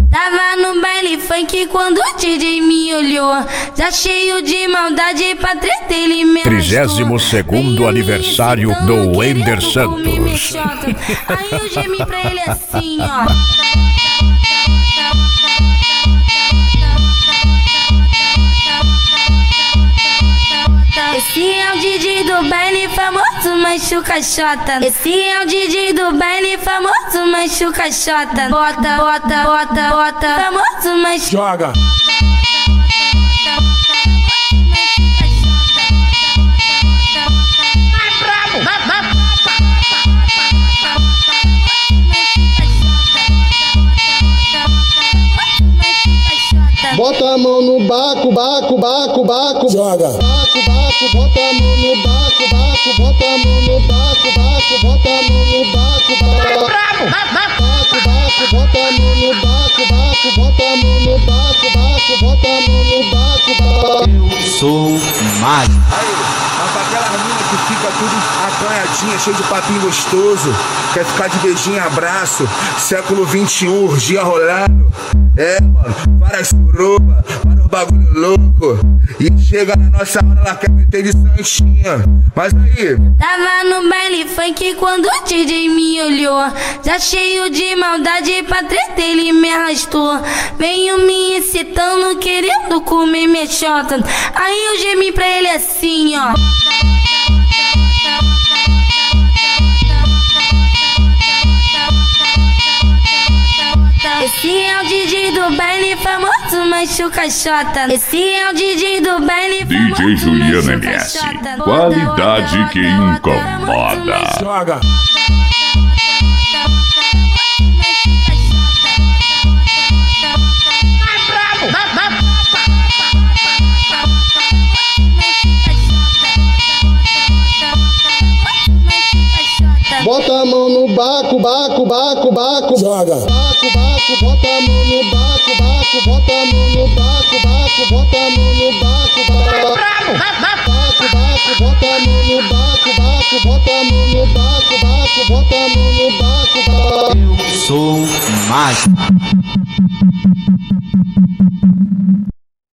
Tava no baile funk quando o DJ me olhou, já cheio de maldade pra treta ele me arrastou. 32º aniversário do Wender Santos. Aí eu gemi pra ele assim, ó. Esse é o DJ do baile famoso Machuca Xota. Esse é o DJ do baile famoso Machuca Xota. Bota, bota, bota, bota, famoso Machuca. Joga. Bota a mão no baco, baco, baco, baco. Joga. Baco, baco, bota a mão no baco, baco, bota a mão no baco, baco, bota a mão no baco, baco. Baco, baco, bota a mão no baco, baco, bota a mão no baco, baco, bota a mão no baco, baco. Eu sou mágico. Aí, mas pra aquela mina que fica tudo acanhadinha, cheio de papinho gostoso, quer ficar de beijinho e abraço, século 21, urgia rolando. É, mano, várias suruba, vários bagulho louco. E chega na nossa hora, ela quer meter de santinha. Mas aí, Tava no baile funk quando o DJ me olhou, já cheio de maldade pra treta ele me arrastou. Veio me excitando, querendo comer minha xota. Aí eu gemi pra ele assim, ó. Esse é o DJ do baile famoso Machuca Xota. Esse é o DJ do baile famoso DJ Juliano Machuca MS. Xota. Qualidade que incomoda. joga. Bota a mão no baco, baco, baco, baco. Joga. Baco, baco, bota a mão no baco, baco, bota a mão no baco, baco, bota a mão no baco, baco. Baco, baco, bota a mão no baco, baco, bota a mão no baco, baco, bota a mão no baco, baco. Eu sou mágico.